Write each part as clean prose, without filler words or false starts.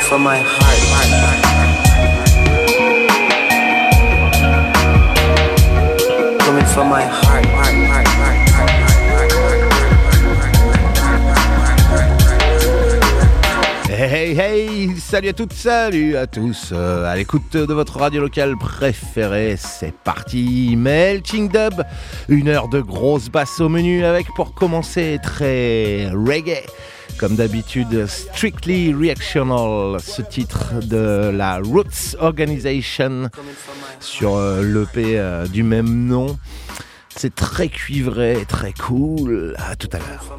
from my heart. Coming from my heart. Hey hey, salut à toutes, salut à tous, à l'écoute de votre radio locale préférée, c'est parti, Melting Dub, une heure de grosse basse au menu avec pour commencer très reggae, comme d'habitude Strictly Reactional, ce titre de la Roots Organization sur l'EP du même nom, c'est très cuivré, très cool, à tout à l'heure.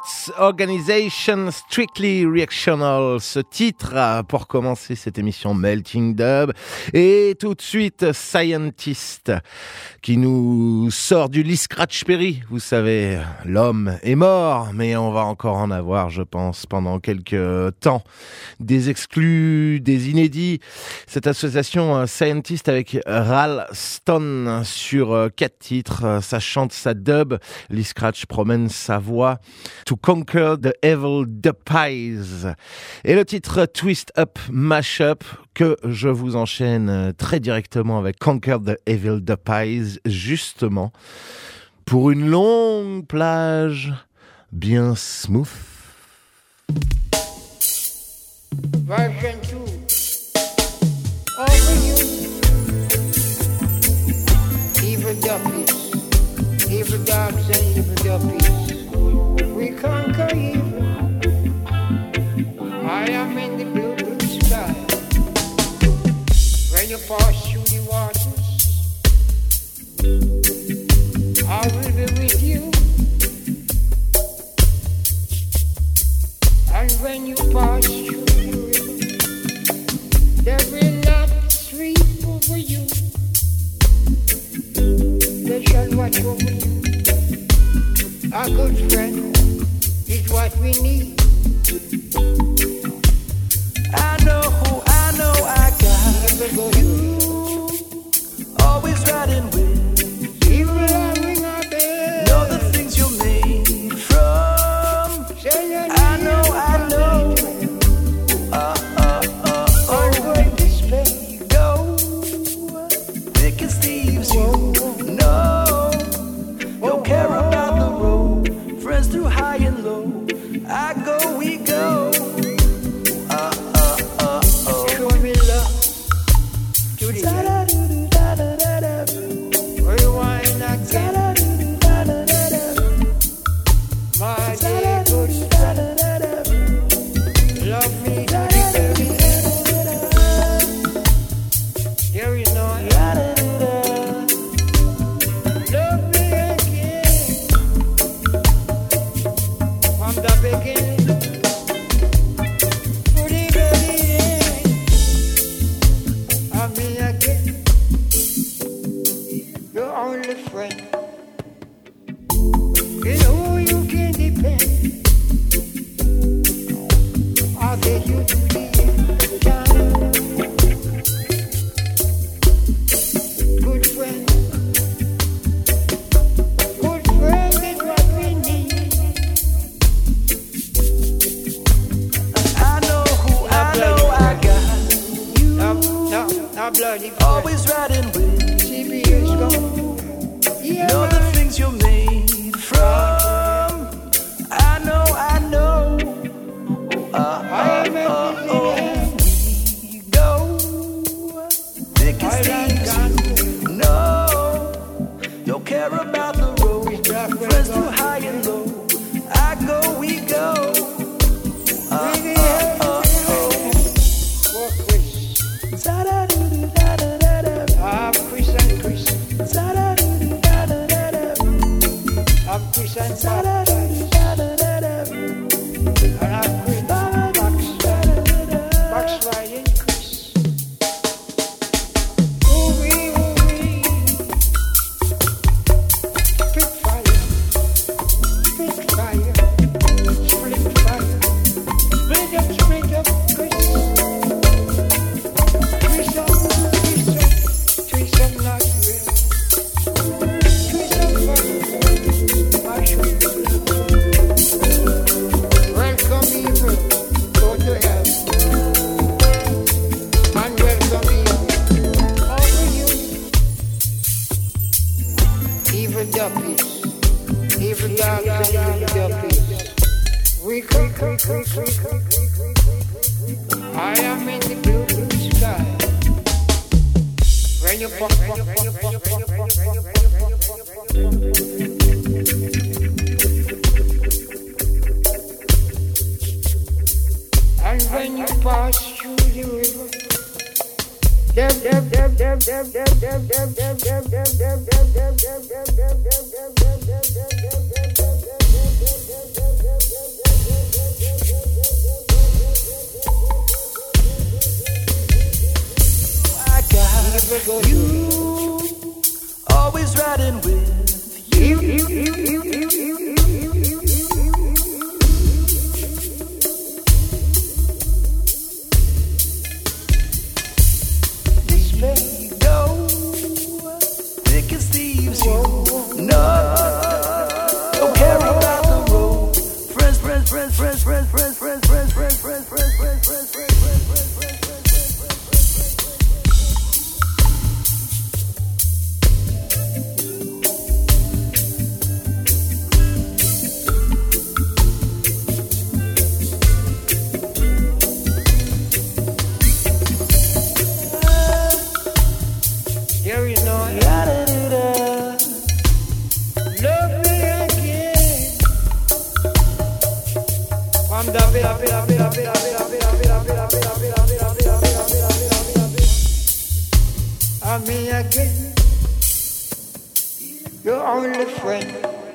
Roots Organization Strictly Reactional, ce titre pour commencer cette émission Melting Dub. Et tout de suite Scientist qui nous sort du Lee Scratch Perry. Vous savez, l'homme est mort, mais on va encore en avoir, je pense, pendant quelques temps. Des exclus, des inédits. Cette association Scientist avec Ralston sur 4 titres. Ça chante, ça dub. Lee Scratch promène sa voix. To Conquer the Evil Pies. Et le titre Twist Up Mashup que je vous enchaîne très directement avec Conquer the Evil Pies, justement pour une longue plage bien smooth. Version 2. Over you. Evil duppies. Evil dogs and evil duppies. We conquer evil. I am in the blue, blue sky. When you pass through the waters, I will be with you. And when you pass through the river, they will not sweep over you. They shall watch over you. A good friend is what we need. I know I got you. Always riding with you. Loving our bed. Know the things you're made from. I know. Always despair. You go. Thick as thieves, you know. Don't care about the road. Friends through high and low. I go, we go. Show me love to the end. Rewind again. My dear good friend, love me to the very end. There is no end. Love me again. From the beginning to the very end. Love me again. Your only friend. In who you can depend. I'll get you to the time. Good friend. Good friend is what we need. I know I got you. Now bloody friend. Always riding with CBS gone. Yeah, know the things you're made from. I know. I am We go. Thick as thieves. No. Don't care about the road. Friends through high and low. I go, we go. for Chris. Chris and Chris. Chris and Paradise. And Chris backsliding Chris. Ooh-wee. Spit fire. Split fire. Split up, Chris. Twist up, not real. Twist up, my sweet. Welcome evil, go to hell. And welcome evil, over you. Evil duppies, evil dogs and evil duppies. We come. I am in the blue, blue sky. When you pop. And when you pass through the river, You always riding with you. Despair you go, thick as thieves you know. Don't care about the road. Friends, friends, friends, friends, friends, friends, friends, friends, friends, friends, friends, friends, friends, friends, friends. There is no love me again. From the me again. Your only friend.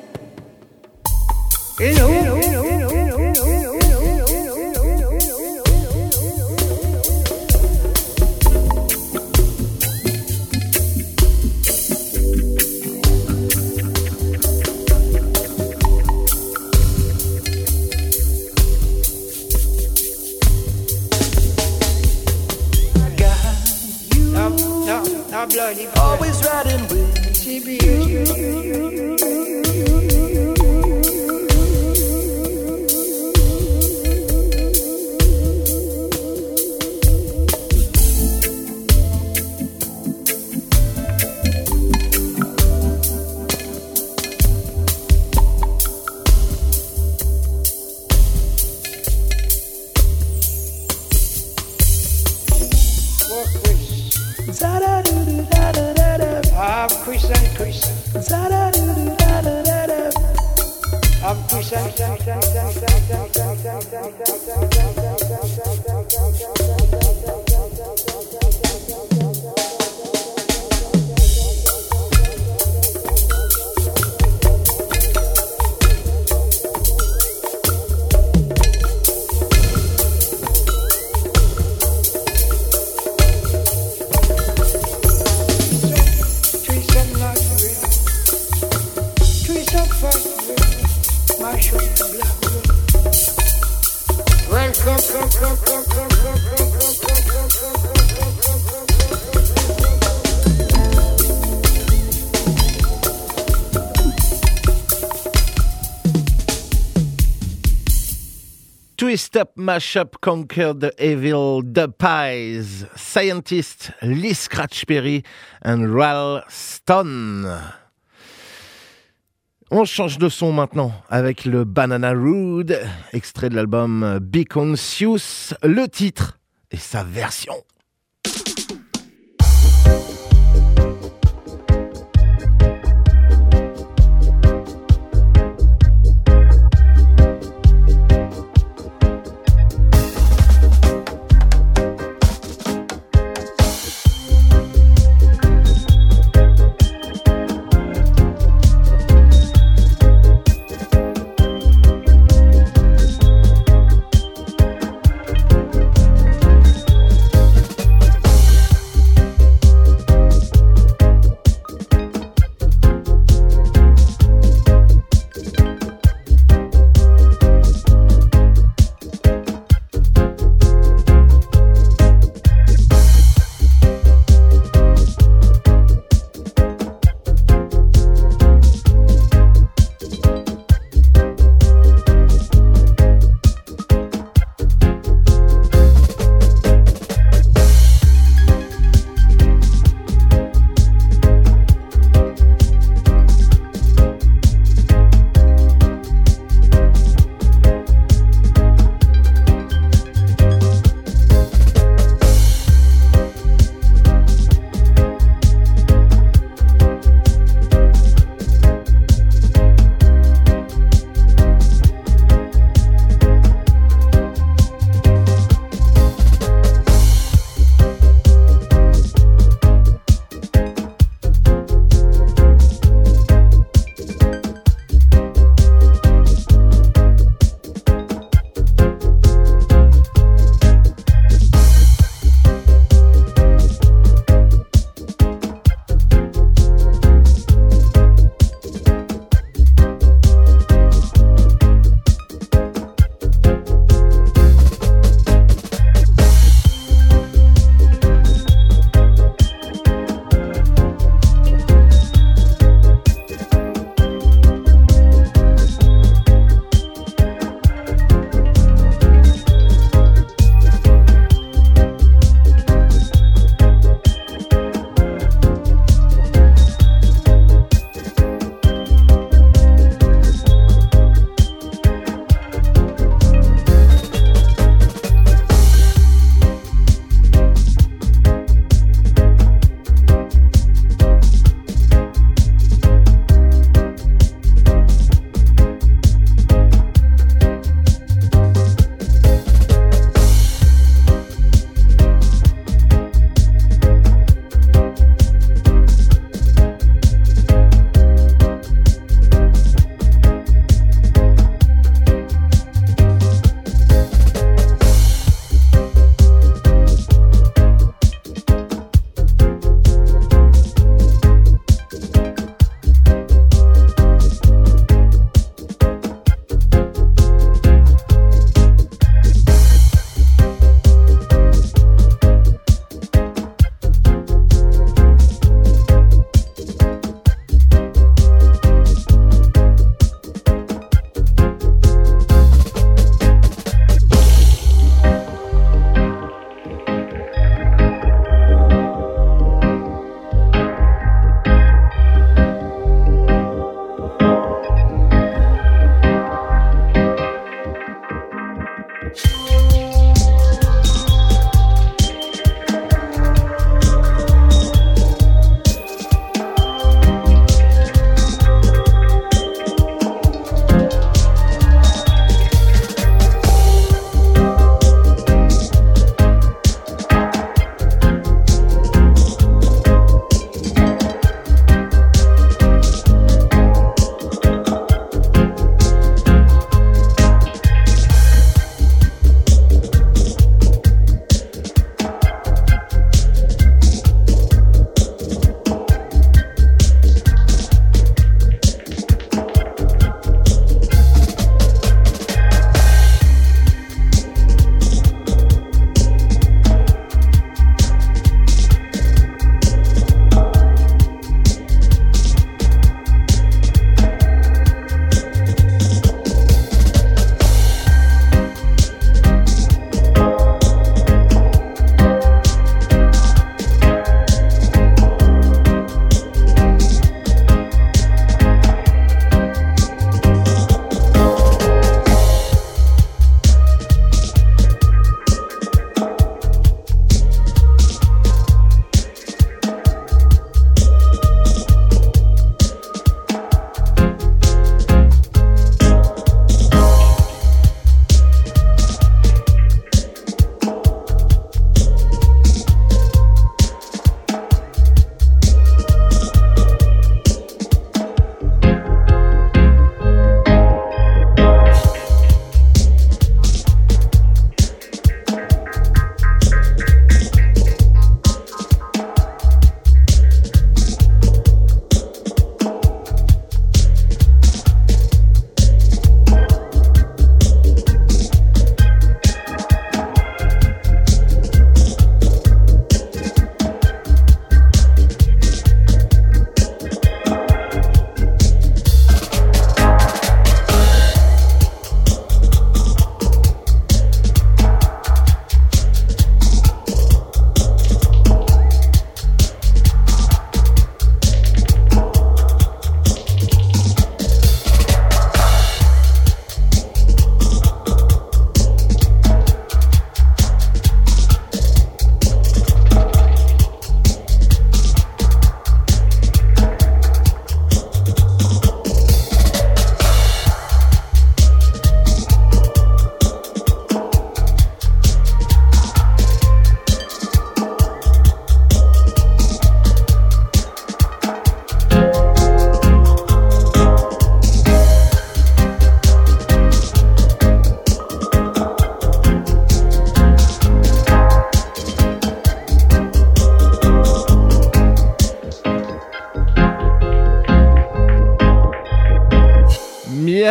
Always riding with you. Chris and Chris. I'm Chris and Twist Up, Mash Up, Conquer the Evil, The Pies, Scientist, Lee Scratch Perry and Ralston. On change de son maintenant avec le Banana Rude, extrait de l'album Be Conscious, le titre et sa version.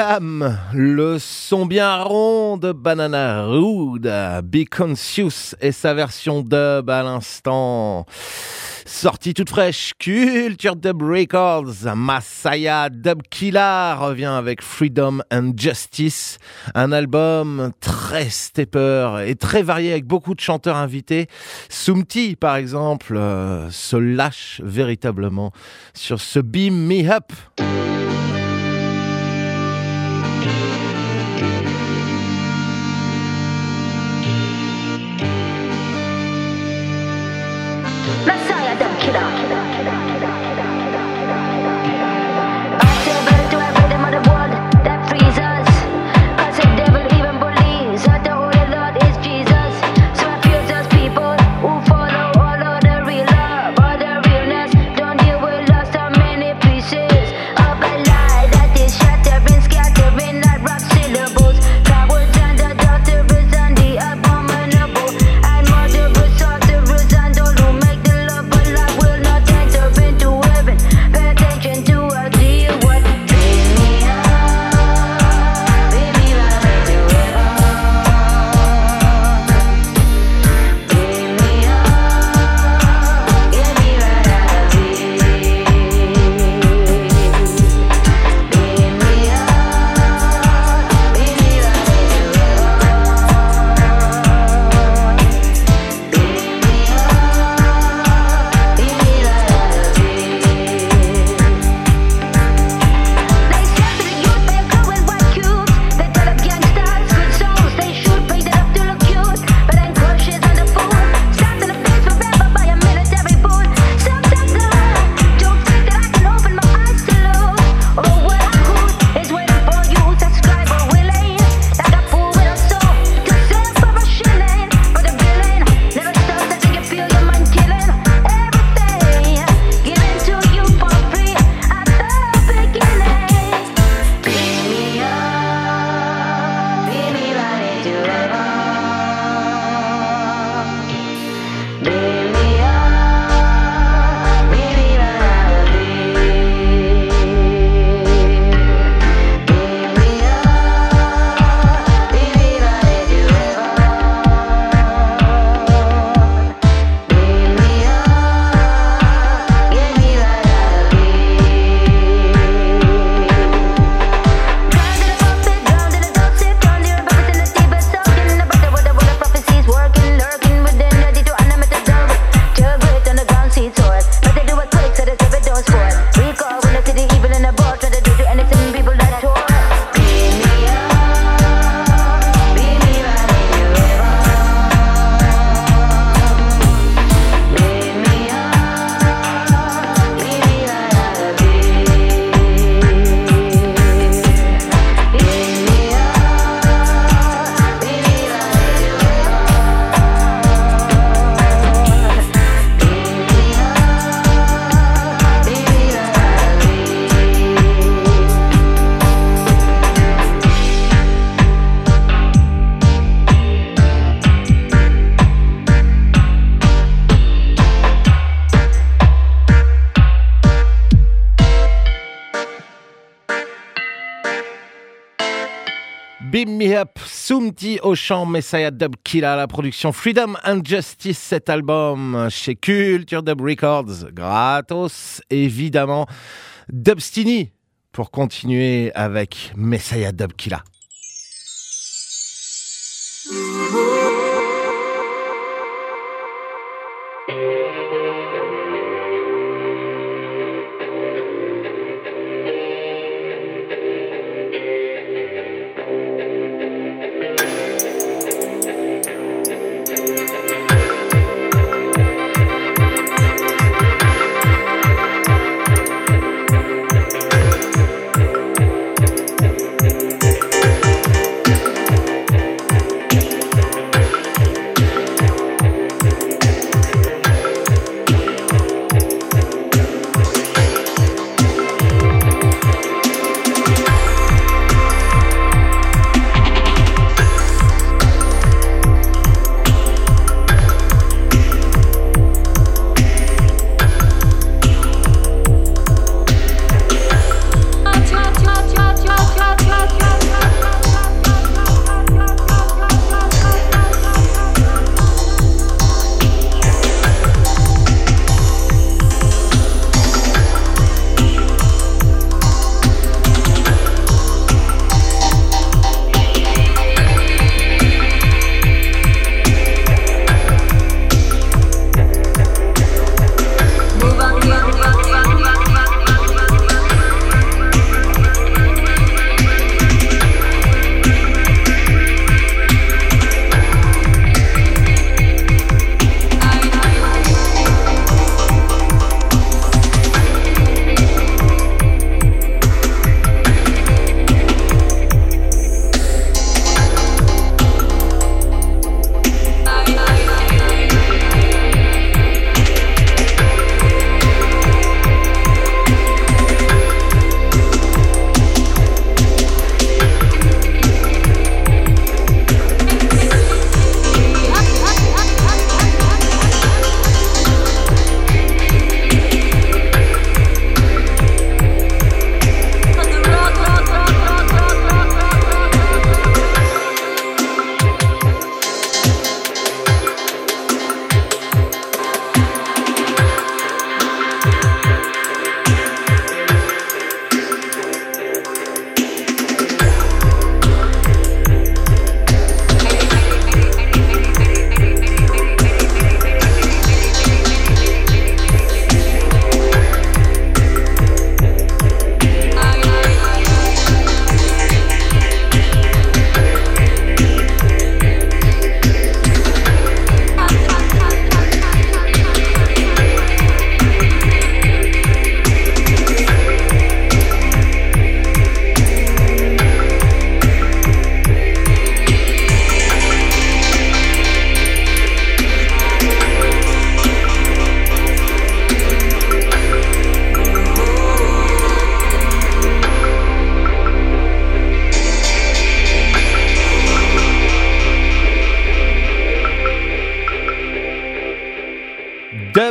Jam, le son bien rond de Banana Rude, Be Conscious et sa version dub à l'instant. Sortie toute fraîche, Culture Dub Records, Masaya Dub Killa revient avec Freedom and Justice, un album très stepper et très varié avec beaucoup de chanteurs invités. Sumti, par exemple, se lâche véritablement sur ce Beam Me Up. Messiah, the killer. Accessible to every rhythm of the world that frees us. 'Cause the devil even believes that the Holy Lord is Jesus. So refuse us people who follow all of the real love, all the realness. Don't deal with lost so many pieces of a lie that is shattering, scattering like rock syllables. Cowards and adulterers and the abominable and murderers, sorcerers and all who make the love alive will not enter into heaven. Pay attention to what deal what bring me up, bring me right into heaven. Bring me up, get me right out of here. Bring me up, bring me right into They step to the youth, they blue and white cubes. They tell up gangsters, good souls, they shoot, painted up to look cute. But then crushes on the food, stabbed in the face forever by a military boot. Sometimes I don't think that I can open my eyes to look. Oh, what I could is waiting for you, subscriber willing. Like a fool with a soul, to sell for a shilling. But the billing never stops until you feel your mind killing. Everything given to you for free at the beginning. Bring me up, bring me right into heaven. Bring me up, bring me right out of here. Bring me up, bring me right into heaven. Bring me up, get me right out of Drowned in the toxic, drowned in the purpose in the deepest soaking in the butter with the word of prophecies working, lurking within ready to animate the dove. Too great on the ground seed soil, but they do it quick so the serpent don't spoil. Recall when they see the evil in the boat, try to do to innocent people that tore. Bring me up, bring me right into heaven. Bring me up, bring me right out of here. Bring me up, bring me Beam Me Up, Sumti au chant, Messiah Dub Killa à la production, Freedom and Justice, cet album chez Culture Dub Records, gratos évidemment. Dubstini pour continuer avec Messiah Dub Killa.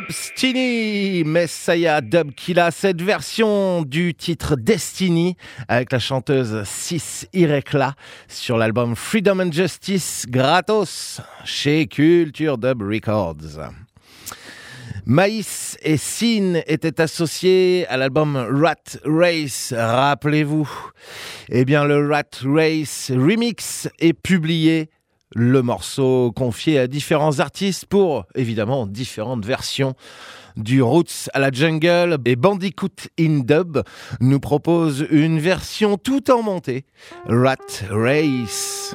Dubstini, Messiah Dub Killa, cette version du titre Destiny avec la chanteuse Sis Irekla sur l'album Freedom and Justice gratos chez Culture Dub Records. Maïs et Sin étaient associés à l'album Rat Race, rappelez-vous. Eh bien, le Rat Race Remix est publié. Le morceau confié à différents artistes pour, évidemment, différentes versions. Du Roots à la Jungle et Bandicoot in Dub nous propose une version tout en montée. Rat Race.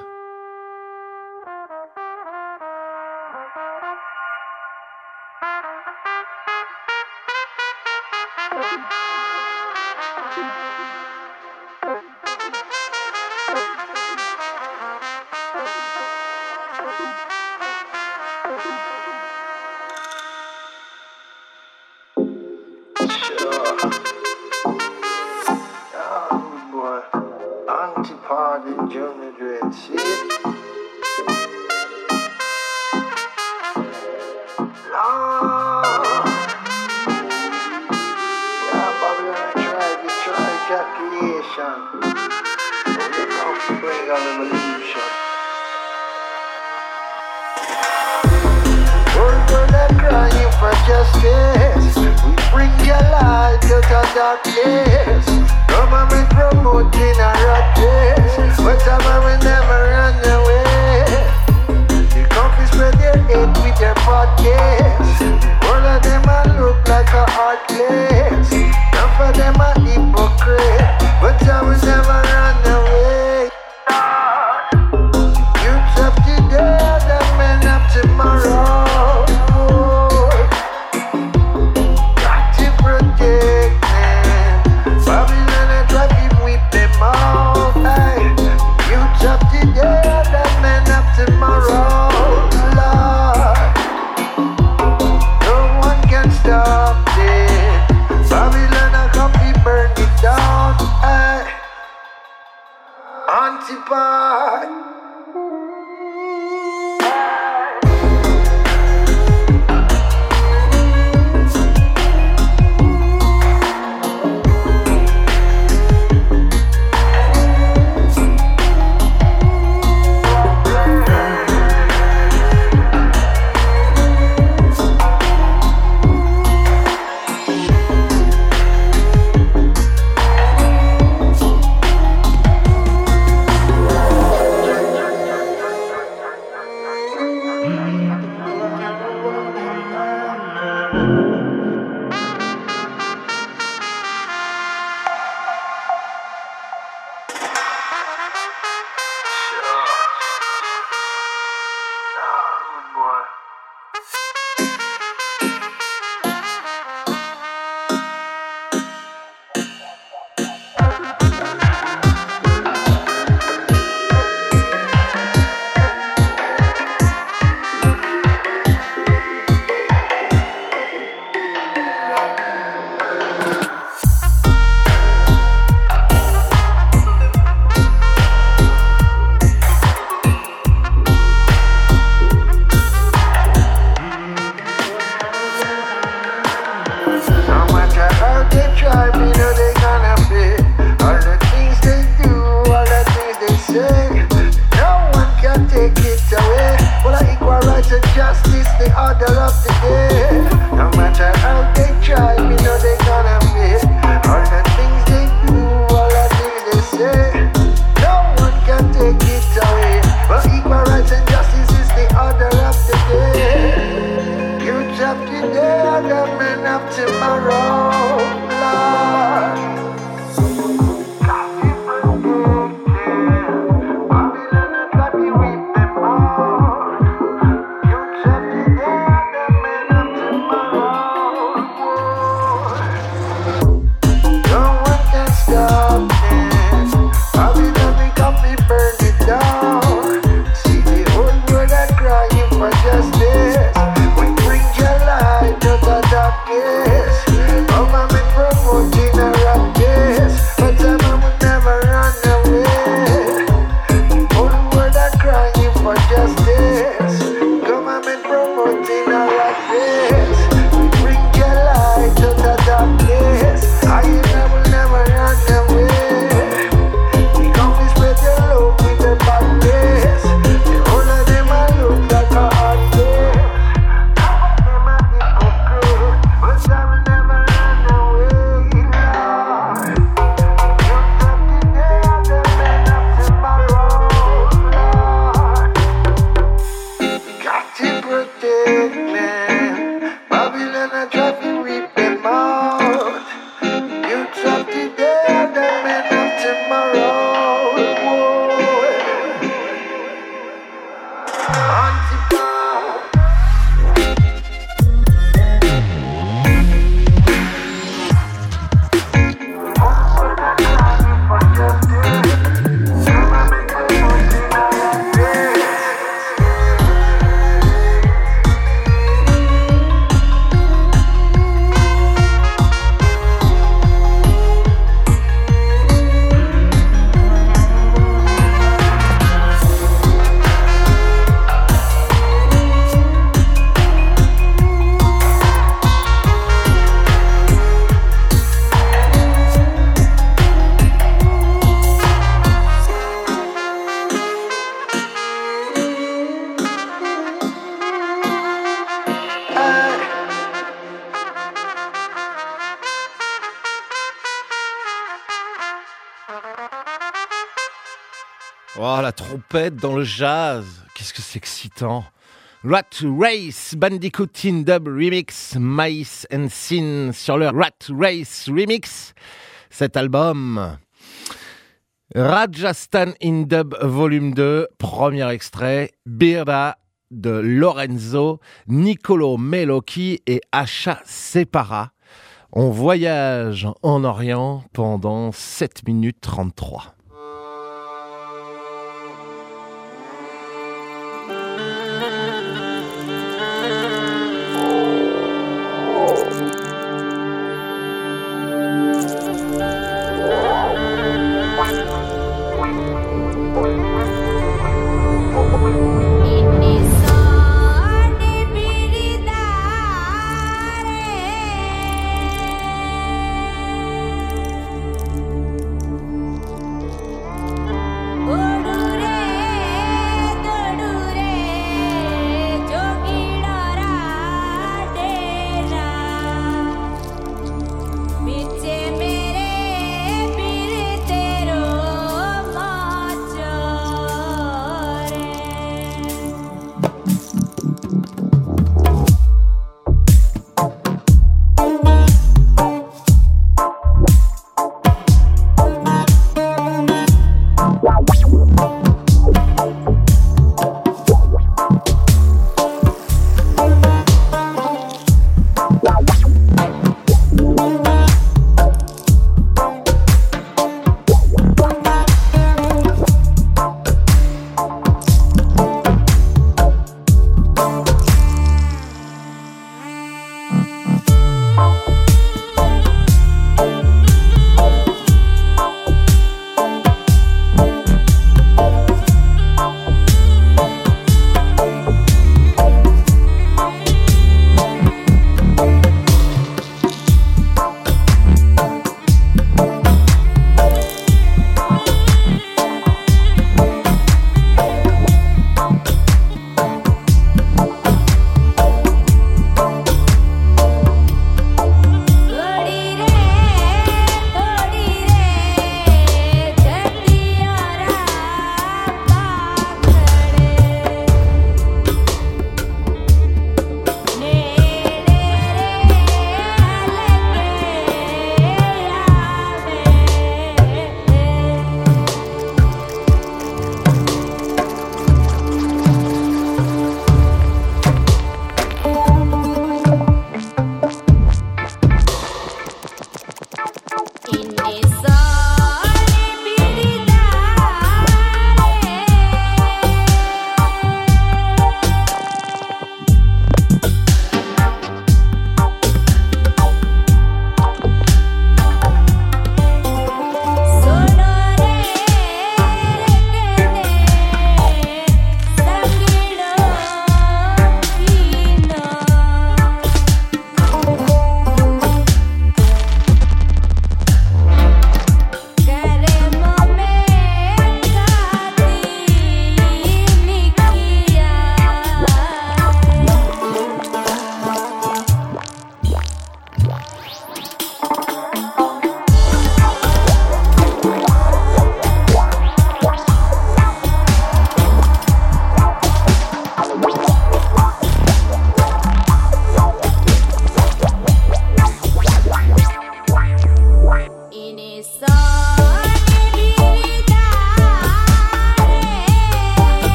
Oh, la trompette dans le jazz. Qu'est-ce que c'est excitant. Rat Race Bandicoot in Dub Remix, Mice and Sin sur le Rat Race Remix. Cet album, Rajasthan in Dub Volume 2, premier extrait, Birda de Lorenzo, Niccolo Melocchi et Asha Separa. On voyage en Orient pendant 7 minutes 33.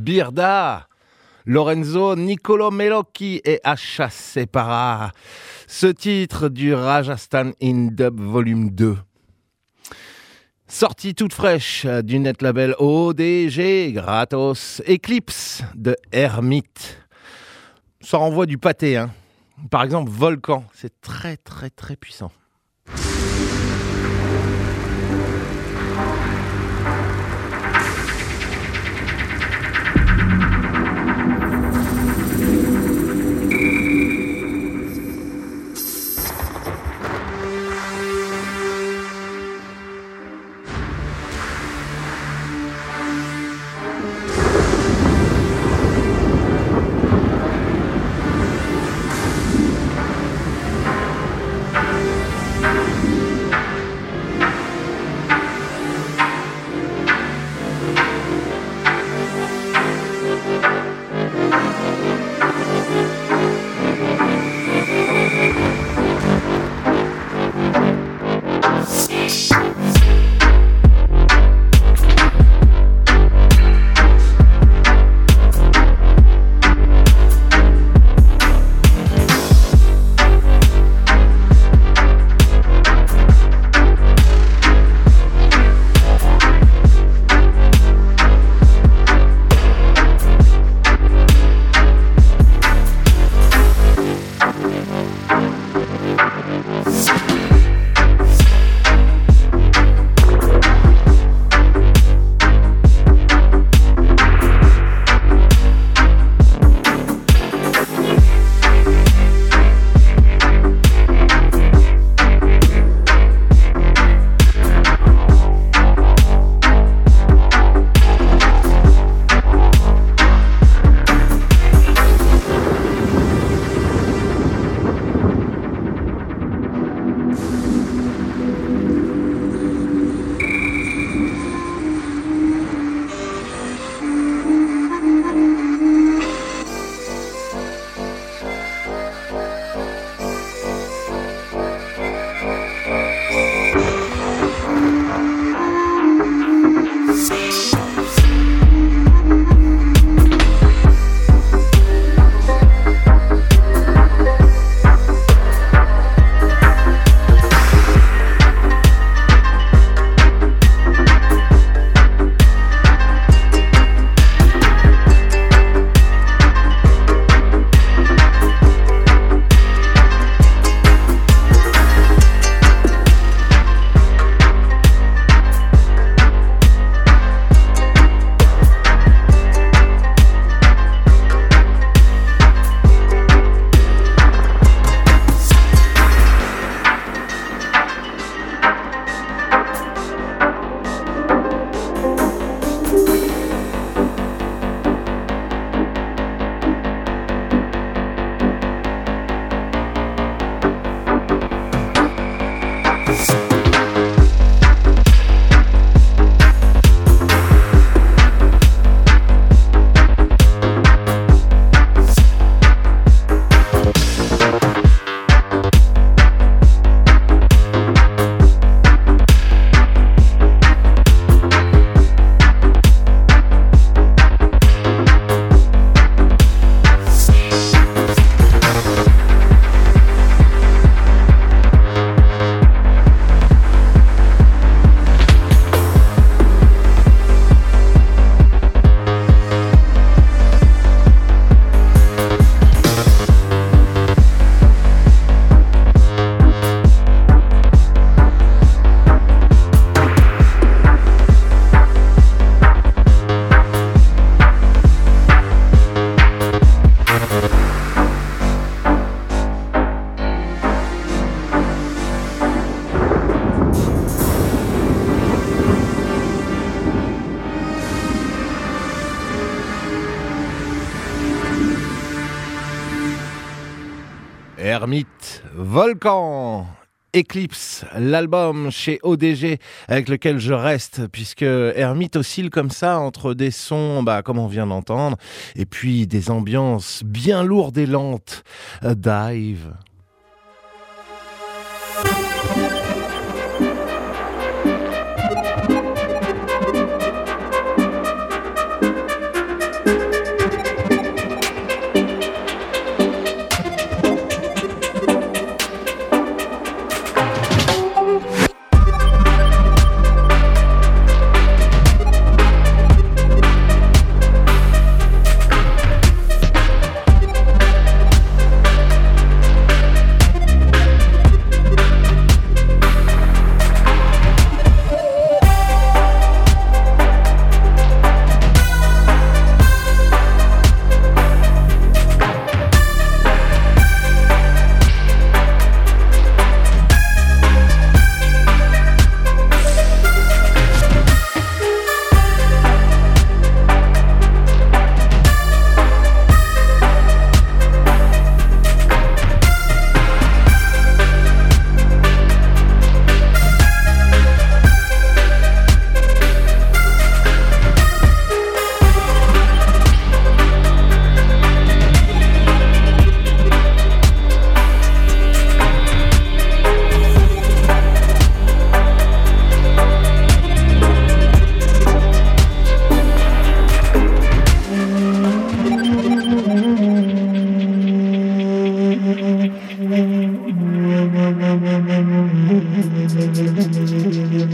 Birda, Lorenzo Nicolo Melocchi et Asha Separa. Ce titre du Rajasthan in Dub Volume 2. Sortie toute fraîche du net label ODG, gratos, Eclipse de Hermite. Ça renvoie du pâté, hein. Par exemple, Volcan, c'est très très très puissant. Hermite, Volcan, Eclipse, l'album chez ODG avec lequel je reste, puisque Hermite oscille comme ça entre des sons, comme on vient d'entendre, et puis des ambiances bien lourdes et lentes. Dive.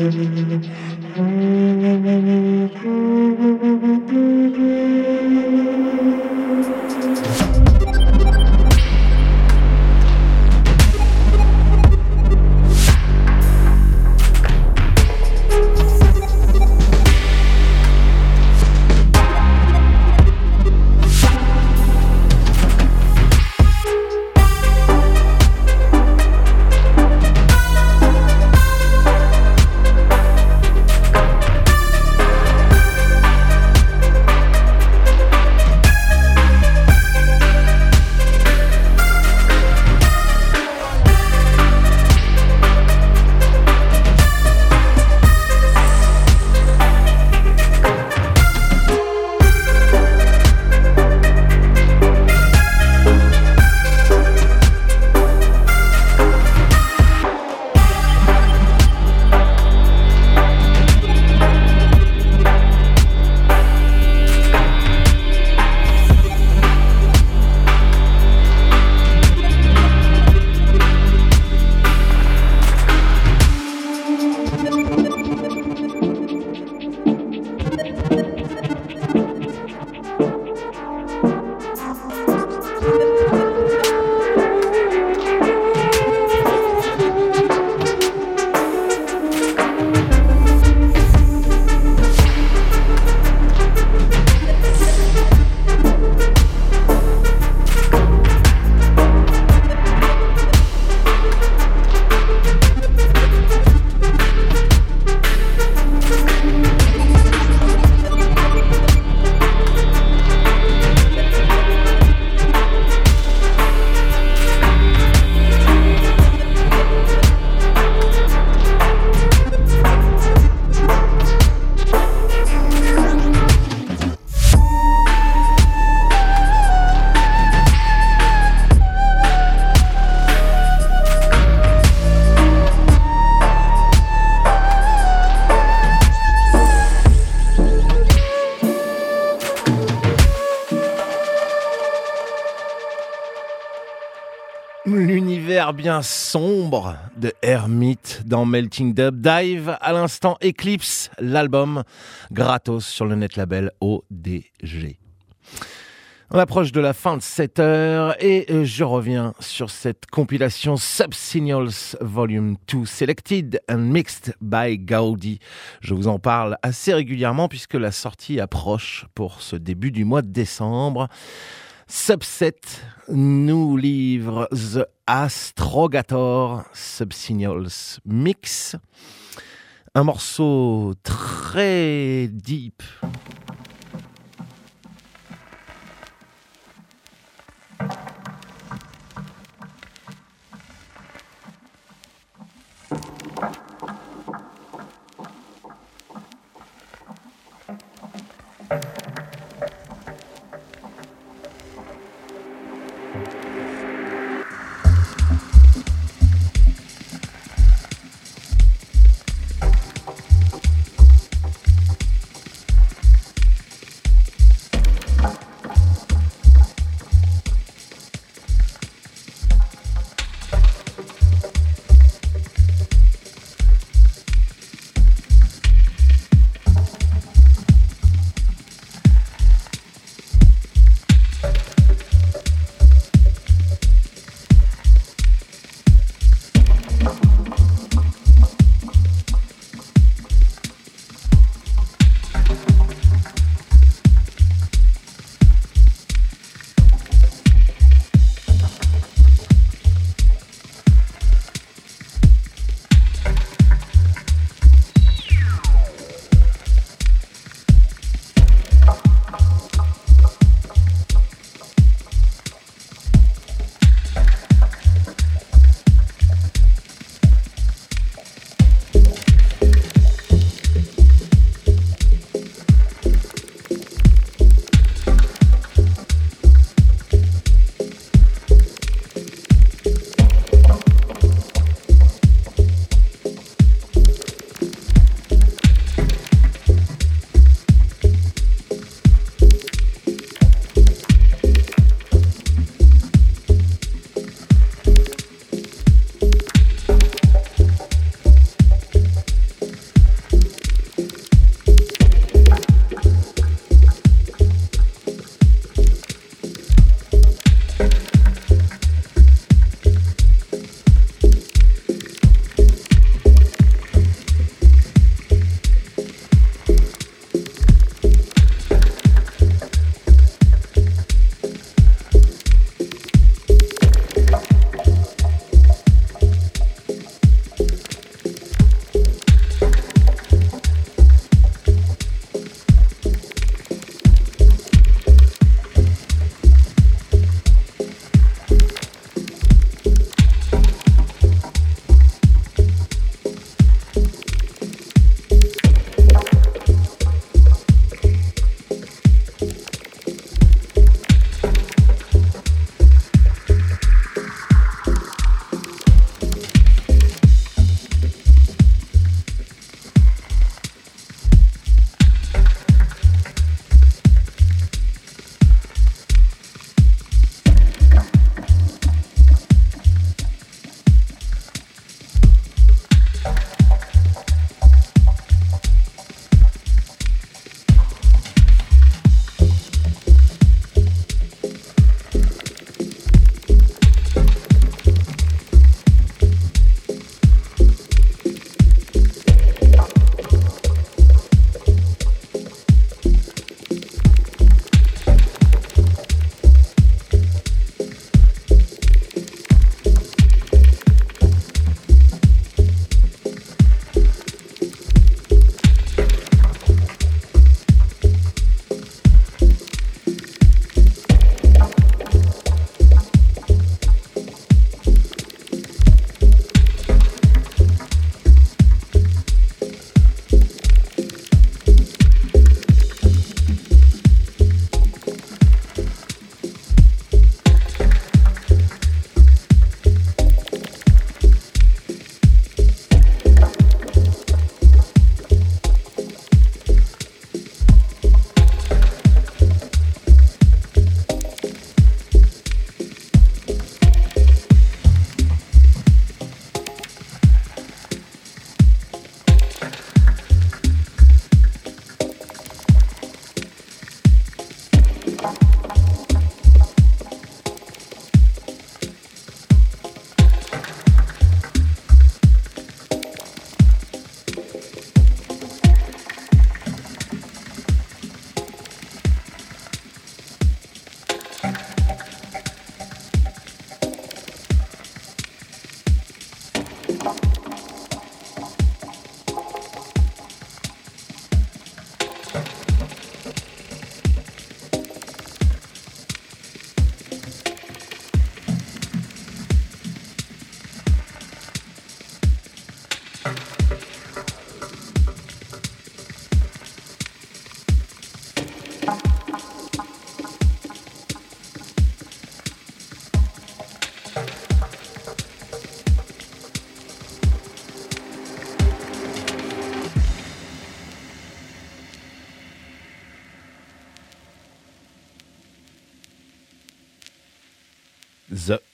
L'univers bien sombre de Hermite dans Melting Dub. Dive à l'instant Eclipse, l'album gratos sur le net label ODG. On approche de la fin de cette heure et je reviens sur cette compilation Subsignals Volume 2 Selected and Mixed by Gaudi. Je vous en parle assez régulièrement puisque la sortie approche pour ce début du mois de décembre. Subset nous livre The Astrogator Subsignals Mix, un morceau très deep.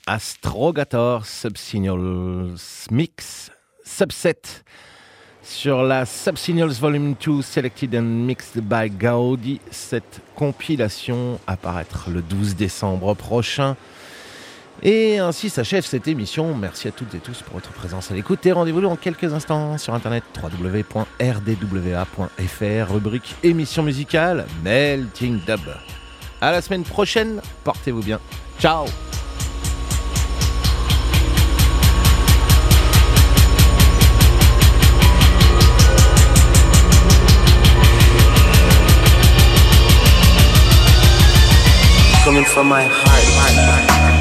Astrogator Subsignals Mix Subset sur la Subsignals Volume 2 Selected and Mixed by Gaudi. Cette compilation apparaîtra le 12 décembre prochain. Et ainsi s'achève cette émission. Merci à toutes et tous pour votre présence à l'écoute et rendez-vous dans quelques instants sur internet www.rdwa.fr, rubrique émission musicale Melting Dub. À la semaine prochaine, portez-vous bien. Ciao. Coming from my heart.